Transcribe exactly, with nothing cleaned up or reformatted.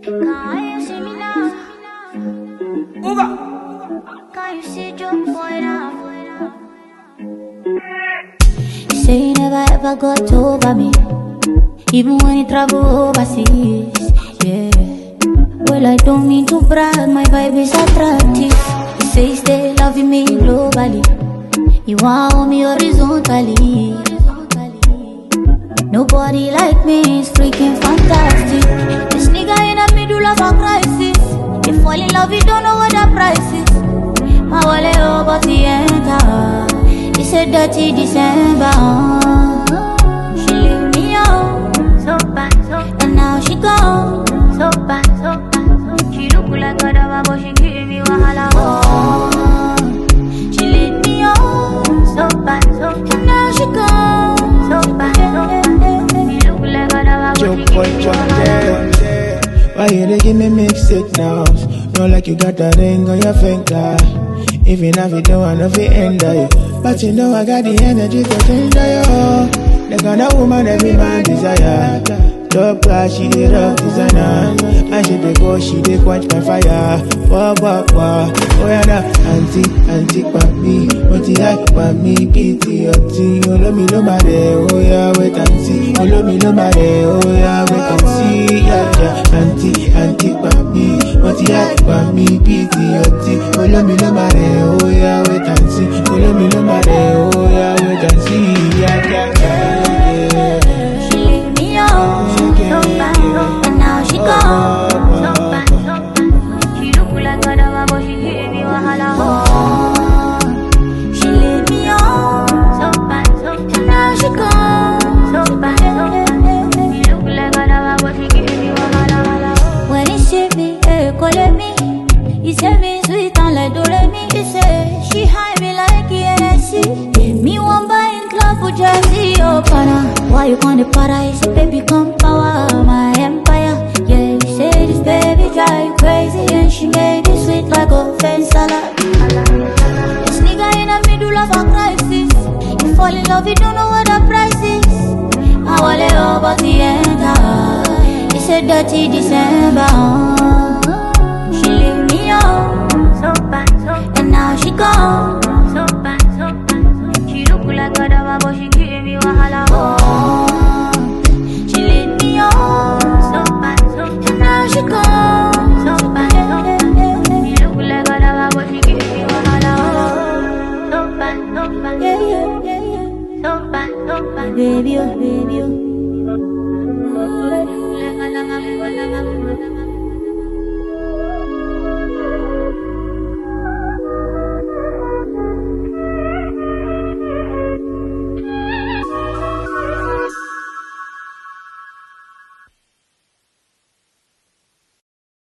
Can you see me now? Can you see Joe boy now? You say you never ever got over me, even when you travel overseas. Yeah. Well, I don't mean to brag, my vibe is attractive. You say you stay loving me globally, you want me horizontally. Nobody like me is freaking fantastic. This nigga in the middle of a crisis. You fall in love, you don't know what the price is. My wallet over the enter. It's a dirty December. She leave me out, so bad, so bad. And now she gone, so bad, so bad. She look like a dava, but she give me wahala. Oh, she leave me out, so bad, so bad. And now she gone, so bad, so bad. Joe boy, Joe there. Why you dey give me mixed signals? Know like you got that ring on your finger. Even if you don't wanna be end of you, but you know I got the energy to change you. The kind of woman every man desire. Top class, she dey rock designer. And she dey go, she dey quench my fire. Wah wah wah. Oh yeah, nah. Auntie, auntie, papi, what you like, papi, pity, auntie. Oh love me, no matter. Oh yeah, wait and see. Oh love me, no matter. Oh yeah, wait and see. Yeah yeah. Auntie, auntie, papi, what you like, papi, pity, auntie. Oh love me, no matter. Oh yeah, wait and see. Oh love me, no matter. Oh yeah, wait and see. Yeah yeah yeah. She leave me out, so bad, and now she gone, so bad, so bad. She look like a dava, but she give me wahala. Oh, she leave me out, so bad, so bad, and now she gone, so bad, so bad. She look like a dava, but she give me wahala. When he see me, eh, call me. He say me sweet and like Doremi. He say she high me like E N S C. Me one buy in club for Jersey, oh pana. Why you on the paradise, baby, come power my empire. Yeah, you say this baby drive you crazy, and she made it sweet like a fence salad. This nigga in the middle of a crisis. You fall in love, you don't know what the price is. I wallet over the enter. It's a dirty December.